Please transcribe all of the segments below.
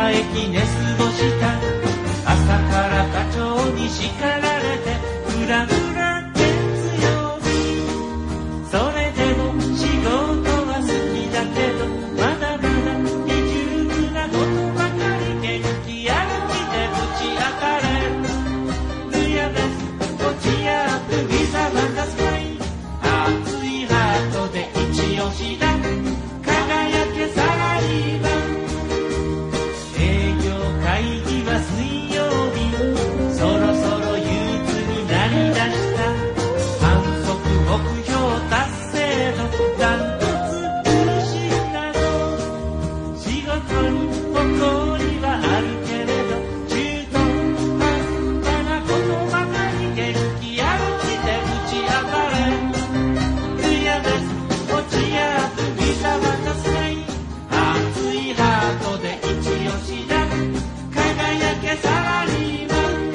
駅寝過ごした朝から課長に叱られてフラフラ月曜日それでも仕事は好きだけどまだまだ未熟なことばかり元気やる気でぶち当たれルヤベスこちやプビザバカスカイ熱いハートで一押しだ輝けサラリーマン営業会議は水曜日そろそろ憂鬱になりだした反則目標達成のダントツ苦しいだろう仕事に誇りはあるけれど中途半端なことばかり元気やる気でぶち当たれルヤベスこちやプビザバカスカイ熱いハートで一押しだ輝けサラリーマン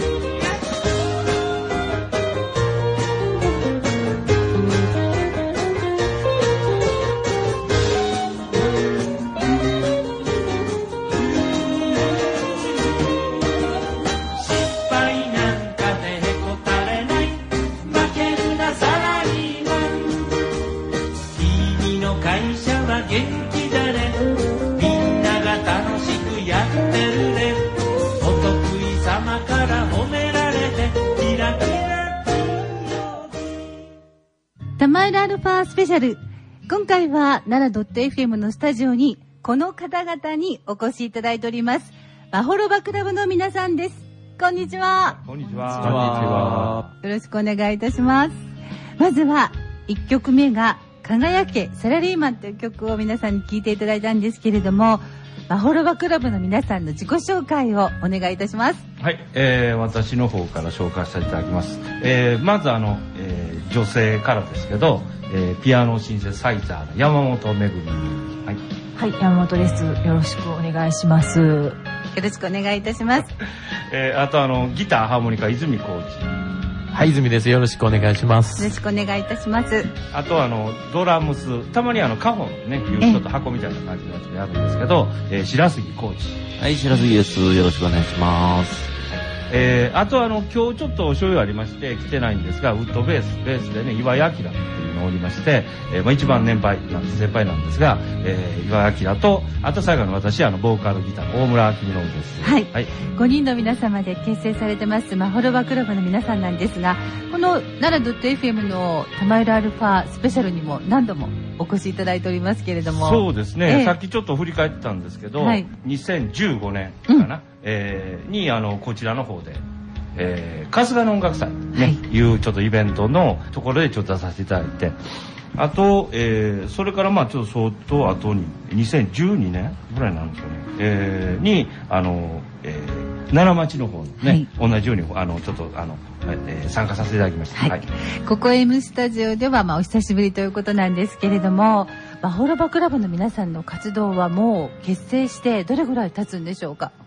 失敗なんかでへこたれない負けるなサラリーマン君の会社は元気だねみんなが楽しくやってるねお得意様から褒められてキラキラ金曜日玉浦アルファスペシャル。今回は奈良 .fm のスタジオにこの方々にお越しいただいております。マホロバクラブの皆さんです。こんにちは。 こんにちは。 よろしくお願いいたします。まずは1曲目が輝けサラリーマンという曲を皆さんに聴いていただいたんですけれども、マホロバクラブの皆さんの自己紹介をお願いいたします。 はい、私の方から紹介させていただきます。まず女性からですけど、ピアノシンセサイザーの山本めぐみ。はい。 はい、山本です。よろしくお願いします。よろしくお願いいたします。 あとギターハーモニカ泉浩二。 はい、泉です。よろしくお願いします。 よろしくお願いいたします。 あとドラムス、たまにカホンね、いうちょっと箱みたいな感じのやつでやるんですけど、白杉浩二。 はい、白杉です。よろしくお願いします。 あと今日ちょっと所用ありまして来てないんですが、ウッドベースでね、岩井明っていうのがおりまして、一番先輩なんですが、岩井明と、あと最後の私ボーカルギター大村明宏です。 はい、はい、5人の皆様で結成されてますマホロバクラブの皆さんなんですが、この奈良 .fm の玉浦アルファスペシャルにも何度もお越しいただいておりますけれども。 そうですね、さっきちょっと振り返ってたんですけど、はい、2015年かな、にこちらの方で、春日の音楽祭ね、はい、いうちょっとイベントのところでちょっと出させていただいて、あと、それからちょっと相当後に2012年ぐらいなんですよね、に奈良町の方のね、はい、同じようにちょっと参加させていただきました。 はいはい、ここ M スタジオではお久しぶりということなんですけれども、マホロバクラブの皆さんの活動はもう結成してどれぐらい経つんでしょうか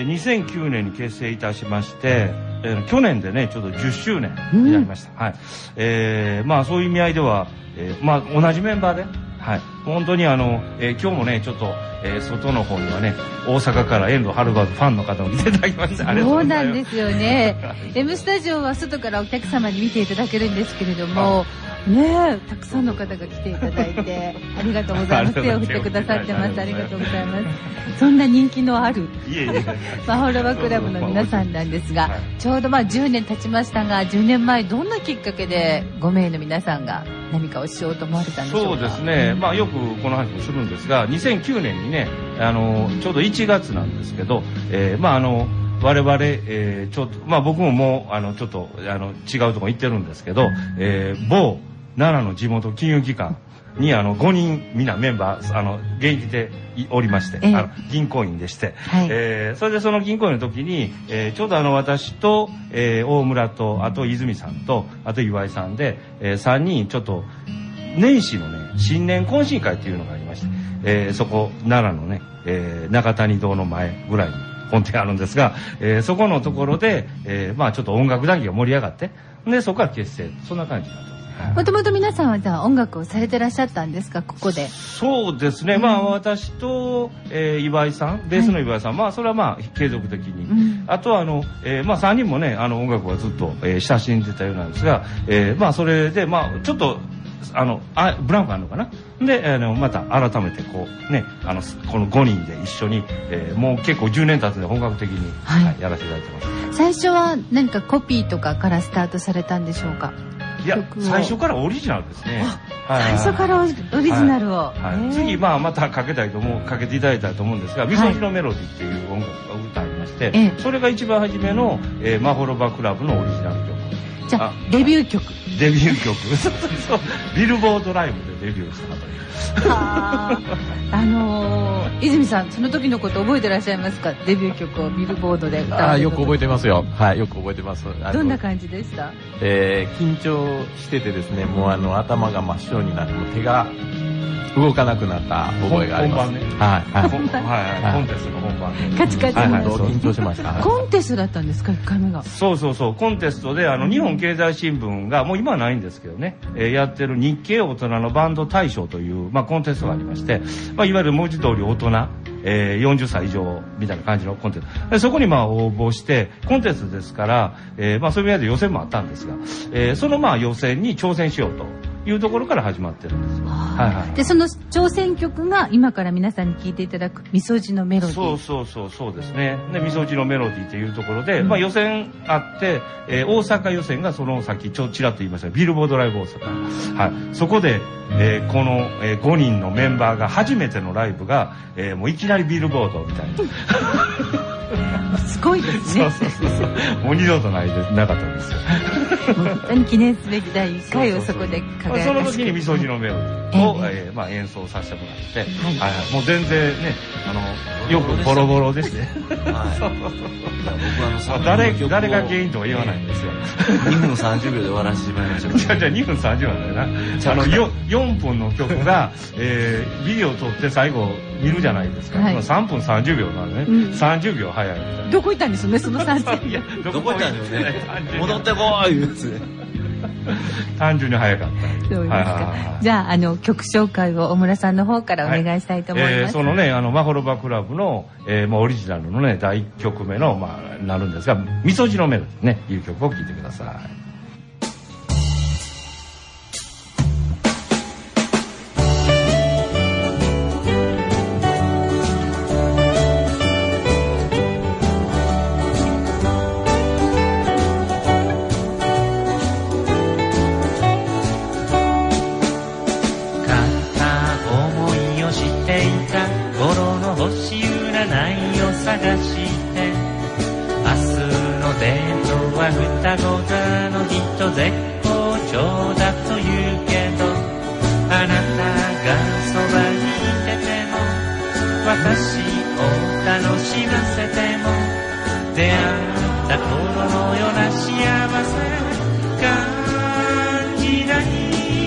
？2009年に結成いたしまして、去年でねちょっと10周年になりました。はい。そういう意味合いでは、同じメンバーで、はい、本当に今日もねちょっと、外の方にはね大阪から遠藤はるばるファンの方も来ていただきました。 そうなんですよね。M スタジオは外からお客様に見ていただけるんですけれども。ねえ、たくさんの方が来ていただいてありがとうございます。手を振ってくださってます。ありがとうございます。そんな人気のあるマホロバクラブの皆さんなんですが、ちょうど10年経ちましたが、10年前どんなきっかけで5名の皆さんが何かをしようと思われたんでしょうか？ そうですね、よくこの話もするんですが、2009年にねちょうど1月なんですけど、我々、ちょっと僕ももうちょっと違うところ行ってるんですけど、某奈良の地元金融機関に5人みんなメンバー現役でおりまして、銀行員でして、はい、それでその銀行員の時に、ちょうど私と、大村とあと泉さんとあと岩井さんで、3人ちょっと年始のね新年懇親会っていうのがありまして、そこ奈良のね、中谷堂の前ぐらいに本店あるんですが、そこのところで、ちょっと音楽談義が盛り上がって、でそこから結成、そんな感じになってます。 もともと皆さんはじゃあ音楽をされてらっしゃったんですか、ここで。 そうですね、まあ私と、岩井さん、ベースの岩井さん、まあそれはまあ継続的に、あとはまあ3人もね音楽はずっと、親しんでたようなんですが、まあそれでまあちょっとブランクあるのかなで、また改めてこうねこの5人で一緒に、もう結構10年経つんで本格的に、やらせていただいてます。 最初は何かコピーとかからスタートされたんでしょうか。 いや最初からオリジナルですね。 最初からオリジナルを、 次またかけていただいたと思うんですが、みそじのメロディっていう音楽が歌ありまして、それが一番初めの、マホロバクラブのオリジナル曲。 じゃあデビュー曲そうビルボードライブでデビューしたという。 泉さんその時のこと覚えてらっしゃいますか。デビュー曲をビルボードで歌う。 よく覚えてますよ。よく覚えてます。 どんな感じでした？ 緊張しててですね、もう頭が真っ白になって手が動かなくなった覚えがあります。 本番コンテストの本番カチカチ緊張しました。 コンテストだったんですか、1回目が。 そうコンテストで日本経済新聞がもう今はないんですけどね、やってる日系大人のバンド大賞という、コンテストがありまして、いわゆる文字通り大人、40歳以上みたいな感じのコンテストで、そこに応募してコンテストですから、そういう意味で予選もあったんですが、その予選に挑戦しようというところから始まってるんですよ。 でその挑戦曲が今から皆さんに聴いていただくみそじのメロディー。 そうですね。でみそじのメロディーというところで、予選あって、大阪予選がその先ちらっと言いましたビルボードライブ大阪、そこで、この、5人のメンバーが初めてのライブが、もういきなりビルボードみたいなすごいですね。 もう二度となかったんですよ。 本当に記念すべき第1回をそこで輝かせて、 その時にみそじのメロディーを、演奏させてもらって、もう全然ねよくボロボロですね。誰が原因とは言わないんですよ。 2分30秒で終わらせてしまいました。 じゃあ2分30秒なんだよな。4分の曲が、ビデオを撮って最後見るじゃないですか。3分30秒なんでね、30秒早い。 どこ行ったんですよね、その30秒。 どこ行ったんですよね。戻ってこーいうやつ。 単純に早かった。 そうですか。じゃあ曲紹介を小村さんの方からお願いしたいと思います。 そのねマホロバクラブのオリジナルのね第1曲目のなるんですが、みそじのメロディーねいう曲を聴いてください。 双子座の人絶好調だと言うけど、あなたがそばにいてても私を楽しませても、出会った頃のような幸せ感じない。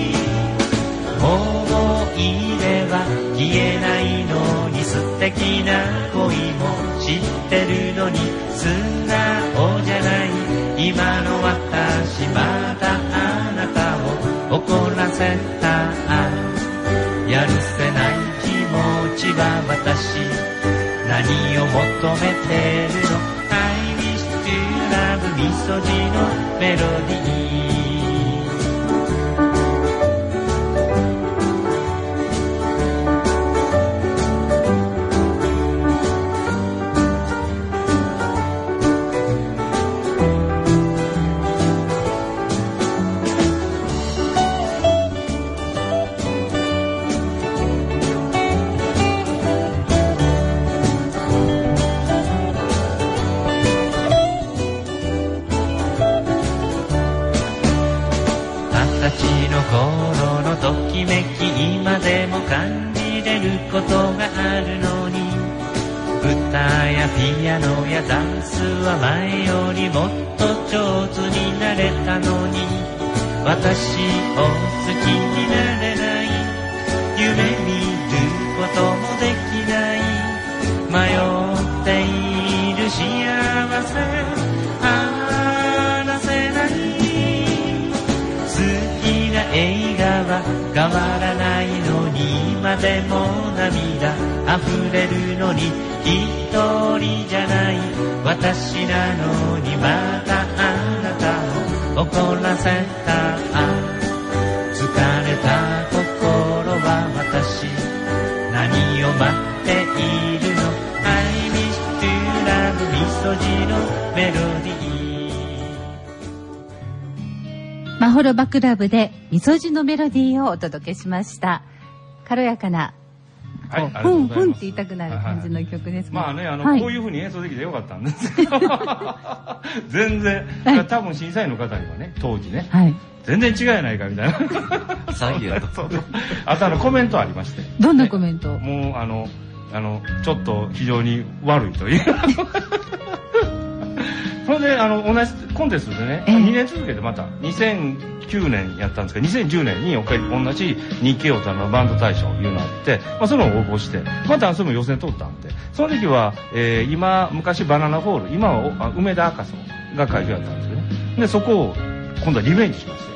思い出は消えないのに、素敵な恋も知ってるのに素直じゃない。今の私まだあなたを怒らせた。やるせない気持ちは私、何を求めてるの。 I wish to love みそじのメロディー。今でも感じれることがあるのに、歌やピアノやダンスは前よりもっと上手になれたのに、私を好きになれない。夢見ることもできない。迷っている幸せ話せない。好きなは変わらないのに今でも涙溢れるのに一人じゃない私なのにまたあなたを怒らせた疲れた心は私何を待っているの I miss to love みそじのメロディーマホロバクラブでみそじのメロディーをお届けしました。軽やかな、 はい、 ふんふんって言いたくなる感じの曲ですね。 まあね、 はい、 こういう風に演奏できてよかったんですけど全然、多分審査員の方にはね、当時ね、はい、全然違いやないかみたいな詐欺やとあとコメントありまして、 どんなコメント？ もうちょっと非常に悪いというそれで同じコンテストでね、2年続けてまた2009年やったんですけど、2010年に同じ日経オタのバンド大賞いうのがあって、それを応募してまたそれも予選通ったんで、その時は、昔バナナホール、今は梅田赤楚が会場やったんですけどね、でそこを今度はリベンジしまして、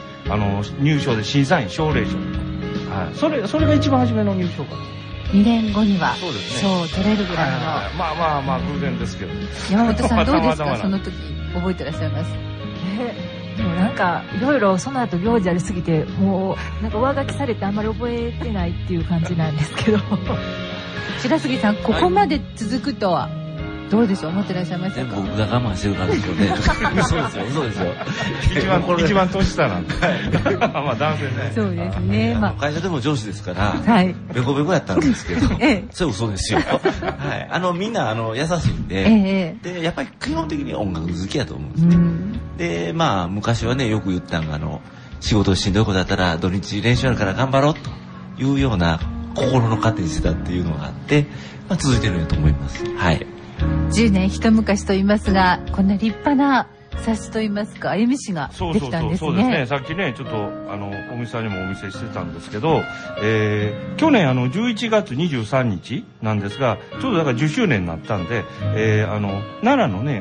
入賞で審査員奨励賞、はい、それが一番初めの入賞かな。 2年後には賞を取れるぐらいの、 まあ偶然ですけど。 山本さんどうですかその時覚えてらっしゃいます？ でもなんかいろいろその後行事ありすぎてもうなんか上書きされてあんまり覚えてないっていう感じなんですけど白杉さんここまで続くとはどうでしょう思ってらっしゃいましたか？ 僕が我慢してるからですよね嘘ですよ一番年下なんでまあ男性ね。 そうですね。 会社でも上司ですから、 はい、 ベコベコやったんですけど、それ嘘ですよ。はい、みんな優しいんで、でやっぱり基本的に音楽好きやと思うんですね。で昔はねよく言ったのが仕事しんどいことだったら土日練習あるから頑張ろうというような心の糧にしてたっていうのがあって、続いてるんだと思います。はい。 10年一昔と言いますが、こんな立派な冊子と言いますか、歩み誌ができたんですね。 そうですね。さっきね、ちょっとお店さんにもお見せしてたんですけど、去年11月23日なんですが、ちょうどだから10周年になったんで、奈良のね、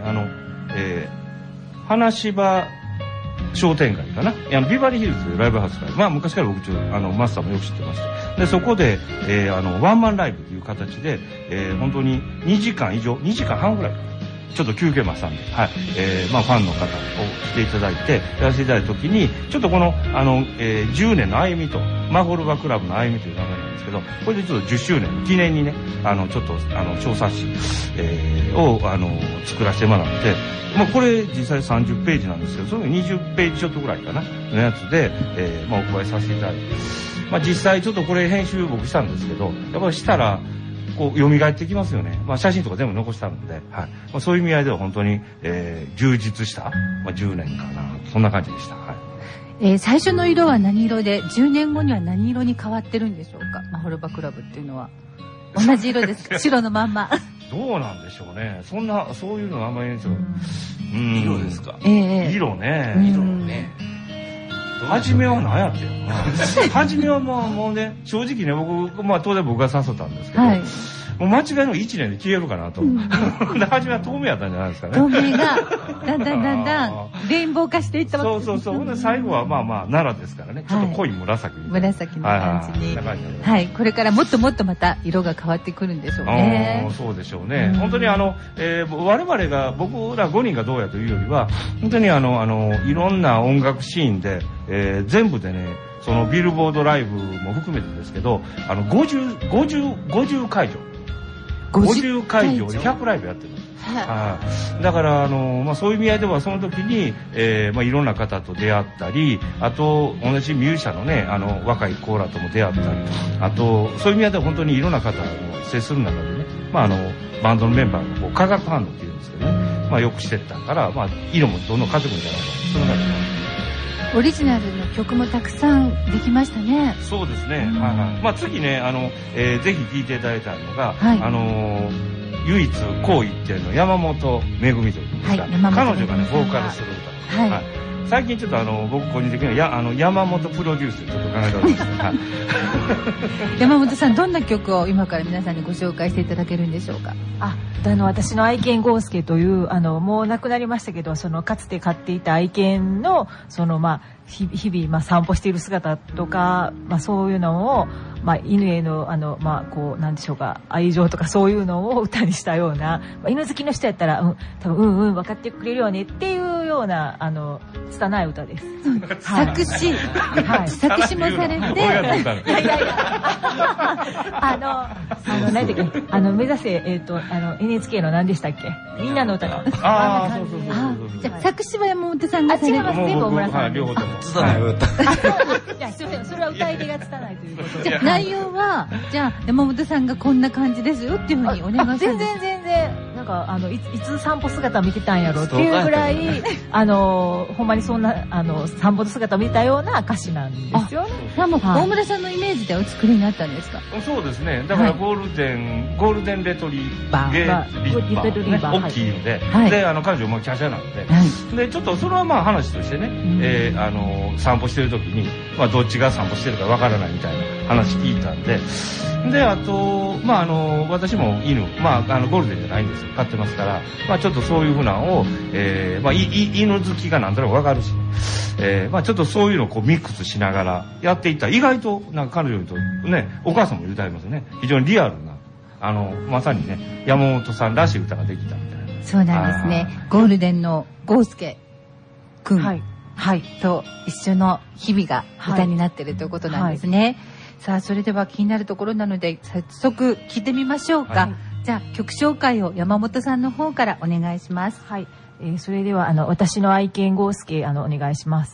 花芝商店街かな、ビバリーヒルズライブハウスから、昔から僕マスターもよく知ってまして、でそこで、ワンマンライブという形で、本当に2時間半ぐらいちょっと休憩ましたんで、はい、ファンの方を来ていただいてやらせていただいた時に、ちょっとこの10年の歩みとマホルバクラブの歩みという名前なんですけど、これでちょっと10周年の記念にね、ちょっと小冊子、を作らせてもらって、これ実際30ページなんですけど、その20ページちょっとぐらいかなのやつで、お加えさせていただいて、実際ちょっとこれ編集僕したんですけど、やっぱりしたらこう蘇ってきますよね。写真とか全部残してあるんで、はい、そういう意味合いでは本当に、充実した、10年かな、そんな感じでした。はい。 最初の色は何色で、10年後には何色に変わってるんでしょうか。マホルバクラブっていうのは同じ色ですか？白のまんま。 どうなんでしょうね。そういうのはあんまりないんですよ。 色ですか？ 色ね。初めは何やってんの初めはもうね、正直ね、僕、当然僕が誘ったんですけど、はい、もう間違いの1年で消えるかなと。で、初めは透明やったんじゃないですかね。 透明が、だんだん、レインボー化していったわけです。 そう。で、最後は奈良ですからね、ちょっと濃い紫みたいな。 紫の感じに。はい、これからもっともっとまた色が変わってくるんでしょうね。 そうでしょうね。本当に我々が、僕ら5人がどうやというよりは、本当にいろんな音楽シーンで、全部でね、そのビルボードライブも含めてですけど、50会場。50会場で100ライブやってるんです。だからそういう意味合いではその時に、いろんな方と出会ったり、あと同じミュージシャンのね若いコーラとも出会ったり、あとそういう意味合いでは本当にいろんな方と接する中でね、バンドのメンバーが化学反応っていうんですけどね、よくしてったから、色もどんどん変わってくるんじゃないかな、そんな感じです。 オリジナルの曲もたくさんできましたね。 そうですね。次ね、ぜひ聴いていただきたいのが、唯一好意っていうの山本めぐみというんですか、彼女がねボーカルする歌、 最近ちょっと僕個人的には山本プロデュースでちょっと考えております。 山本さん、どんな曲を今から皆さんにご紹介していただけるんでしょうか。 私の愛犬ゴースケというもう亡くなりましたけど、かつて飼っていた愛犬の日々散歩している姿とか、そういうのを犬へのなんでしょうか、愛情とかそういうのを歌にしたような、犬好きの人やったら多分分かってくれるよねっていうような拙い歌です。 作詞、作詞もされて、いや何だっけ、目指せNHK の何でしたっけ、みんなの歌の。じゃ作詞は山本さんがされて、 全部大村さん。 両方とも。 拙い歌。 いや、すいません、それは歌い手が拙いということで。 内容はじゃあ山本さんがこんな感じですよっていうふうにお願いします。 全然なんかいつ散歩姿見てたんやろっていうぐらいほんまにそんな散歩の姿を見たような歌詞なんですよね。 もう大村さんのイメージでお作りになったんですか。 そうですね。だからゴールデンレトリバー、大きいので、で彼女も華奢なので、でちょっとそれは話としてね、散歩してる時にどっちが散歩してるかわからないみたいな話聞いたんで、であと私も犬ゴールデンじゃないんですよ、飼ってますから、ちょっとそういうふうなのを、犬好きがなんとなくわかるし、ちょっとそういうのをこうミックスしながらやっていったら、意外となんか彼女とね、お母さんも歌いますね、非常にリアルなまさにね山本さんらしい歌ができたみたいな。 そうなんですね。ゴールデンのゴースケくん、と一緒の日々が歌になっているということなんですね。さあ、それでは気になるところなので早速聞いてみましょうか。じゃあ曲紹介を山本さんの方からお願いします。 それでは私の愛犬ゴースケお願いします。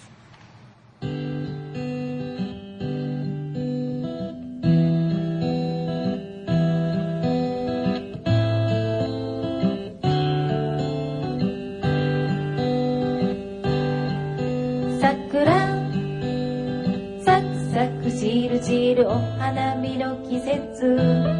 散るお花見の季節、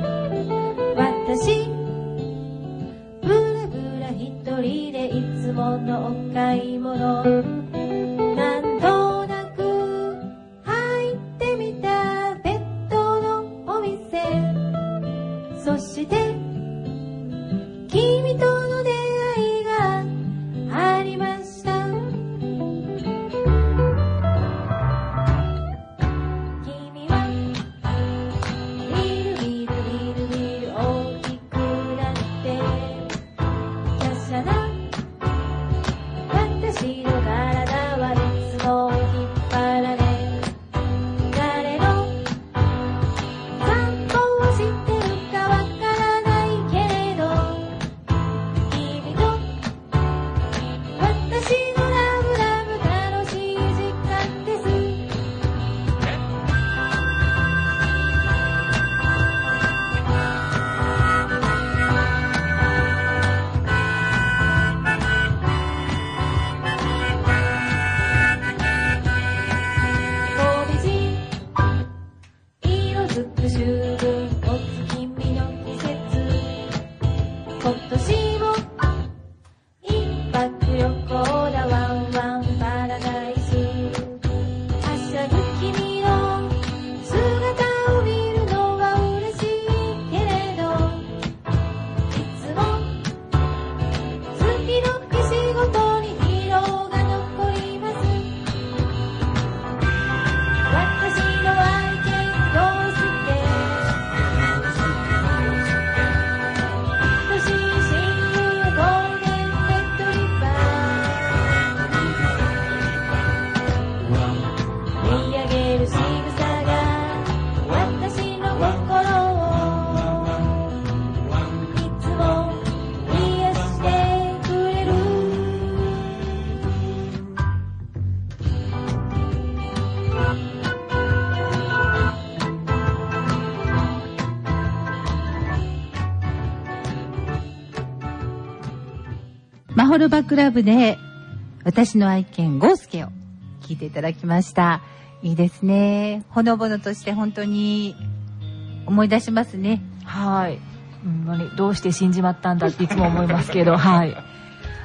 私ブラブラ一人でいつものお買い物、なんとなく入ってみたペットのお店、そして君との出会いがありました。 マホロバクラブで私の愛犬ゴースケを聞いていただきました。いいですね。ほのぼのとして本当に思い出しますね。 どうして死んじまったんだっていつも思いますけど、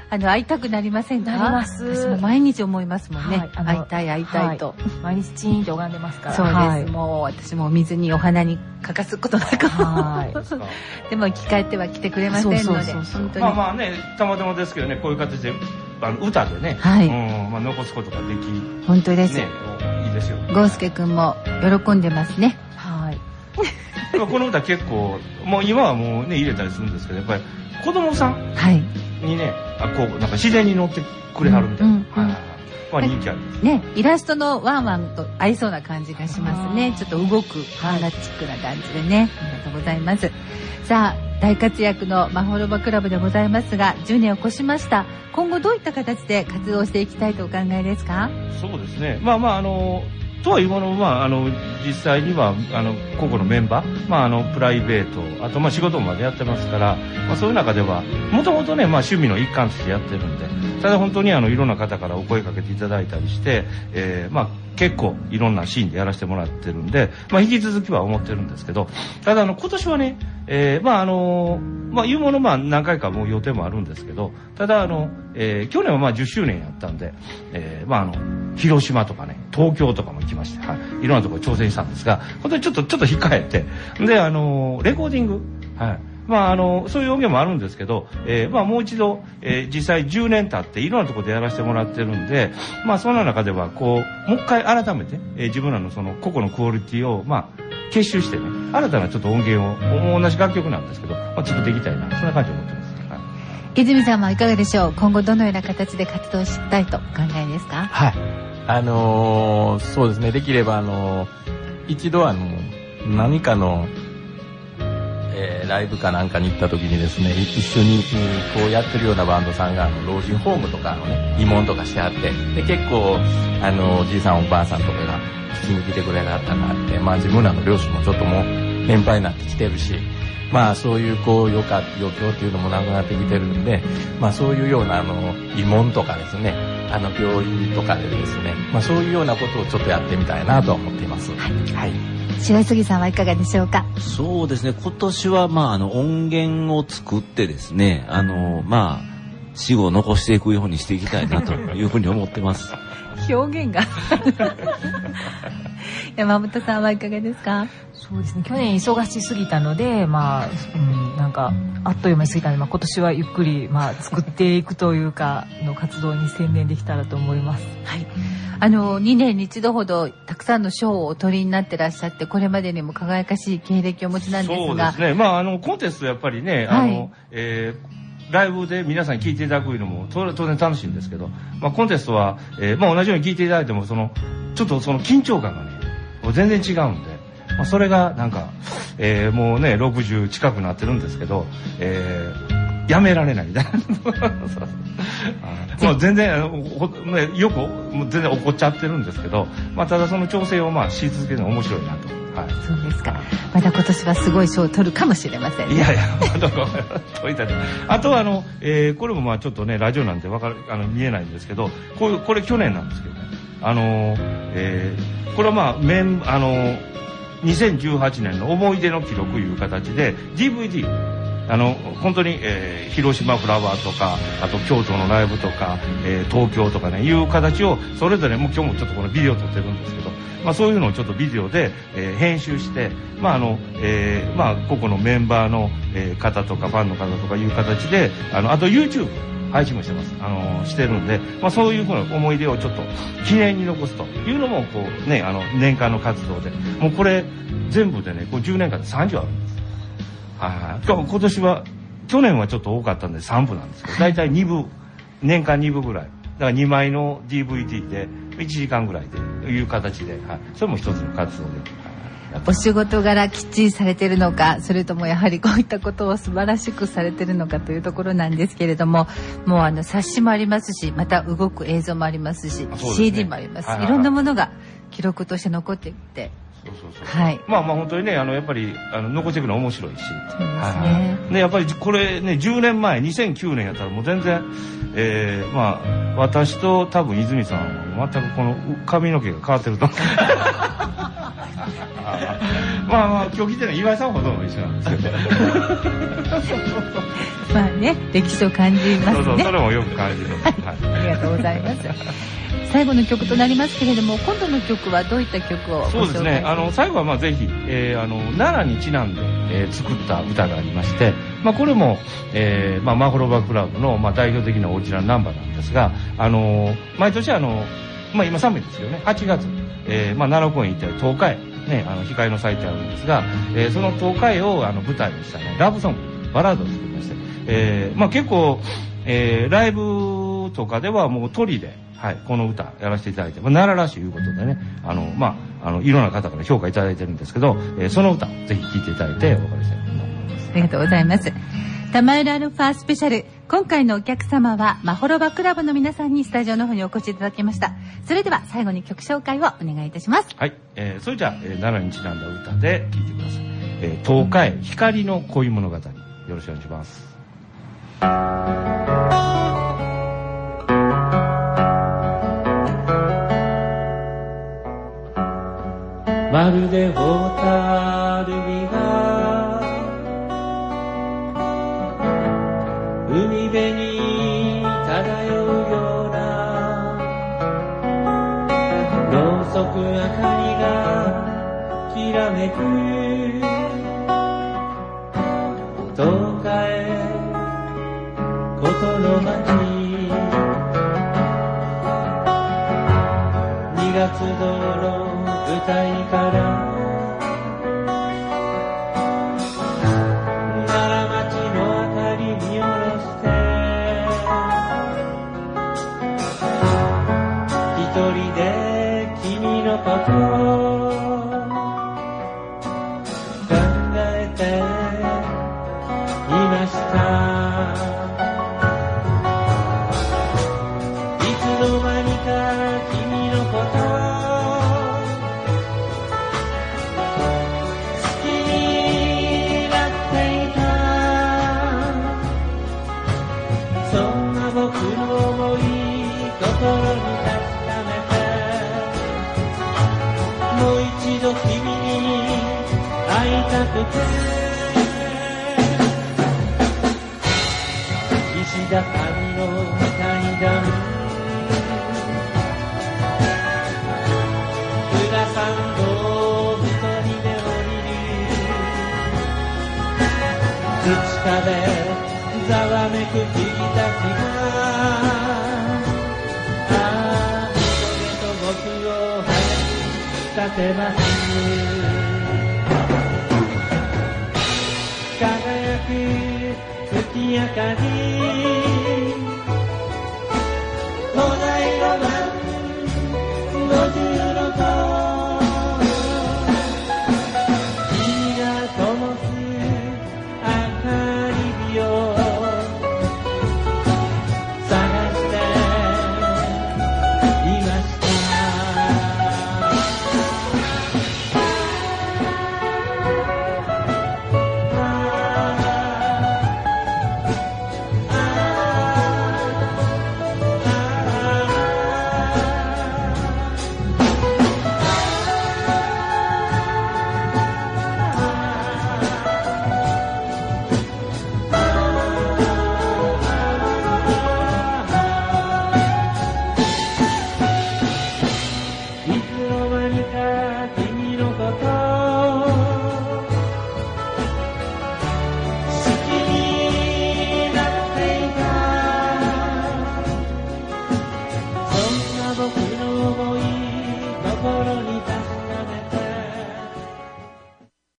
会いたくなりませんか？ なります。 私も毎日思いますもんね。会いたいと。 毎日チーンと拝んでますから。 そうです。もう私も水にお花に欠かすことなく。でも生き返っては来てくれませんので、本当に。 まあね、たまたまですけどね、こういう形で歌でね、残すことができ。 本当です。 いいですよ。 ゴースケ君も喜んでますね。 はい。 この歌結構、もう今はもうね、入れたりするんですけど、やっぱり子供さんにね、こう、なんか自然に乗ってくれはるみたいな。まあ人気あるんですね。イラストのワンワンと合いそうな感じがしますね。ちょっと動く漫画チックな感じでね。ありがとうございます。さあ、大活躍のマホロバクラブでございますが、10年を越しました。今後どういった形で活動していきたいとお考えですか？ そうですね。とはいうものも、実際には、個々のメンバー、プライベート、あと、仕事までやってますから、そういう中では、もともとね、趣味の一環としてやってるんで、ただ本当にいろんな方からお声かけていただいたりして、結構いろんなシーンでやらせてもらってるんで、引き続きは思ってるんですけど、ただ今年はね、いうもの何回かもう予定もあるんですけど、ただ去年は10周年やったんで、広島とかね、東京とかも行きまして、いろんなところ挑戦したんですが、本当にちょっと控えて、で、レコーディング、そういう音源もあるんですけど、もう一度、実際10年経っていろんなところでやらせてもらってるんで、その中ではもう一回改めて、自分らのその個々のクオリティを、結集してね、新たなちょっと音源を、同じ楽曲なんですけど、作っていきたいな、そんな感じで思ってます。 泉さんはいかがでしょう？今後どのような形で活動したいとお考えですか？ はい。そうですね、できれば一度何かのライブかなんかに行った時にですね、一緒にこうやってるようなバンドさんが老人ホームとか慰問とかしてあって、で結構おじいさんおばあさんとかが聞きに来てくれはったなって、自分らの両親もちょっともう年配になってきてるし、そういう余興っていうのもなくなってきてるんで、そういうような慰問とかですね、病院とかでですね、そういうようなことをちょっとやってみたいなと思っています。はい。 白杉さんはいかがでしょうか？ そうですね、今年は音源を作ってですね、死後を残していくようにしていきたいなというふうに思ってます。 表現が山本さんはいかがですか？ そうですね、去年忙しすぎたので、なんかあっという間に過ぎたので、今年はゆっくり作っていくというかの活動に専念できたらと思います。 はい。2年に一度ほどたくさんの賞をお取りになってらっしゃって、これまでにも輝かしい経歴をお持ちなんですが。 そうですね。コンテストやっぱりね、ライブで皆さんに聴いていただくのも当然楽しいんですけど、コンテストは、同じように聴いていただいても、ちょっとその緊張感がね、全然違うんで、それがなんか、もうね、60近くなってるんですけど、やめられないみたいな。もう全然、よく、もう全然怒っちゃってるんですけど、ただその調整をし続けるのが面白いなと。はい。 そうですか。また今年はすごい賞を取るかもしれませんね。 いやいや、取りたい。あとはこれもちょっとね、ラジオなんて見えないんですけど、これ去年なんですけどね。これは2018年の思い出の記録いう形で DVD、本当に、広島フラワーとか、あと京都のライブとか、東京とかね、いう形をそれぞれ、もう今日もちょっとこのビデオ撮ってるんですけど、そういうのをちょっとビデオで、編集して、個々のメンバーの、方とかファンの方とかいう形で、あと YouTube配信もしてます。してるんで、そういうふうな思い出をちょっと記念に残すというのも、年間の活動で、もうこれ全部でね、10年間で30あるんです。今年は、去年はちょっと多かったんで3部なんですけど、だいたい2部、年間2部ぐらい。だから2枚の DVD で1時間ぐらいでいう形で、それも一つの活動で。 お仕事柄きっちりされてるのか、それともやはりこういったことを素晴らしくされてるのかというところなんですけれども、もう冊子もありますし、また動く映像もありますし、CD もあります。いろんなものが記録として残っていって、はい。 本当にね、やっぱり残していくのは面白いし、 そうですね。 ね、やっぱりこれね、10年前2009年やったらもう全然、私と多分泉さんは全くこの髪の毛が変わってると思う。 まあ今日来てる岩井さんほども一緒なんですけどまあね、歴史を感じますね。 そうそれもよく感じる、 はい、ありがとうございます。最後の曲となりますけれども、今度の曲はどういった曲をご紹介しますか？そうですね、 最後はまあぜひ、奈良にちなんで、作った歌がありまして、まあ、これも、マホロバクラブの、まあ、代表的なオリジナルナンバーなんですが、毎年まあ、今寒いですよね、8月、奈良公園行ったり東海ね、光の咲いてあるんですが、その東海を舞台にしたねラブソングバラードを作りまして、まあ、結構、ライブとかではもう鳥で、はい、この歌やらせていただいて、まあ、奈良らしいいうことでね、まあ、いろんな方から評価いただいてるんですけど、その歌ぜひ聴いていただいてお別れしたいと思います。 ありがとうございます。玉浦アルファスペシャル、今回のお客様はマホロバクラブの皆さんにスタジオの方にお越しいただきました。それでは最後に曲紹介をお願いいたします。 はい、それじゃあ、奈良にちなんだ歌で聴いてください。東海光の恋物語、よろしくお願いします。 まるで蛍火が海辺に漂うような、ろうそく明かりがきらめく東海ことの街、2月道路舞台から奈良町の明かり見下ろして一人で君のこと考えていました。いつの間にか君のこと僕の想い心に確かめて、もう一度君に会いたくて、石畳の階段、裏参道一人で降りる土壁ざわめく君たちが、それと僕を立てます。輝く月明かり